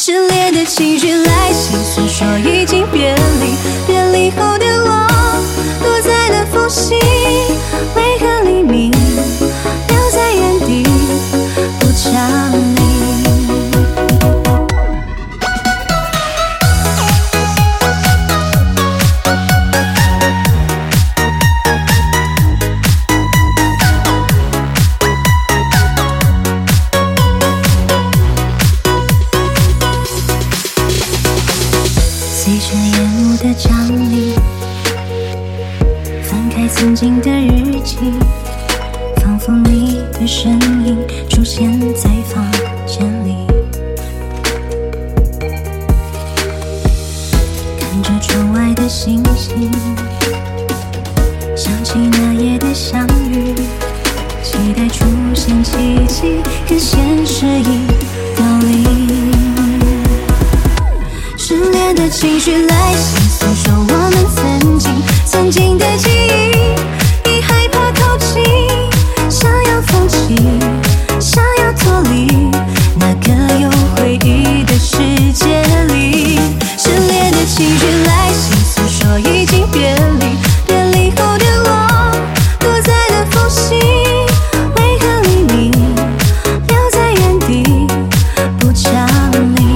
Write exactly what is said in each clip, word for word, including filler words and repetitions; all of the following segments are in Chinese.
失恋的情绪来袭，诉说已经别离，别离后的我躲在了缝隙，为何黎明留在原地不讲理？随着夜幕的降临，翻开曾经的日记，仿佛你的身影出现在房间里，看着窗外的星星，想起那夜的相遇，期待出现奇迹，可现实已凋零。失恋的情绪来袭，诉说我们曾经曾经的记忆，已害怕靠近，想要放弃，想要脱离那个有回忆的世界里。失恋的情绪来袭，诉说已经别离，别离后的我躲在了缝隙，为何黎明留在原地不讲理？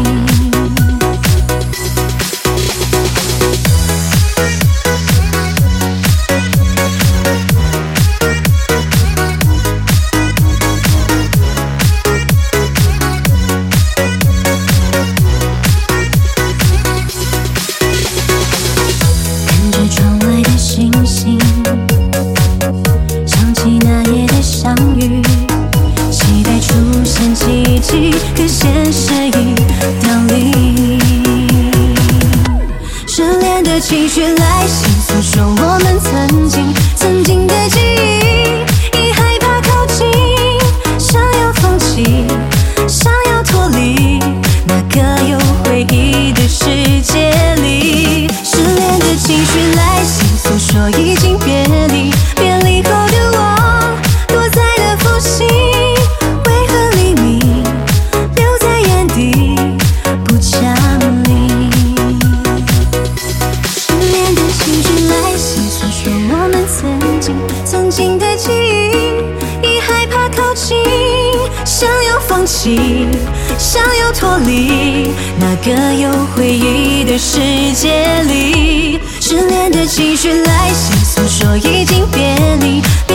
可现实已凋零。失恋的情绪来袭，诉说我们曾经曾经的记忆，已害怕靠近，想要放弃，想要脱离那个有回忆的世界里。失恋的情绪来袭，诉说已经别离，别离后的我躲在了缝隙，曾经的记忆，已害怕靠近，想要放弃，想要脱离那个有回忆的世界里。失恋的情绪来袭，诉说已经别离，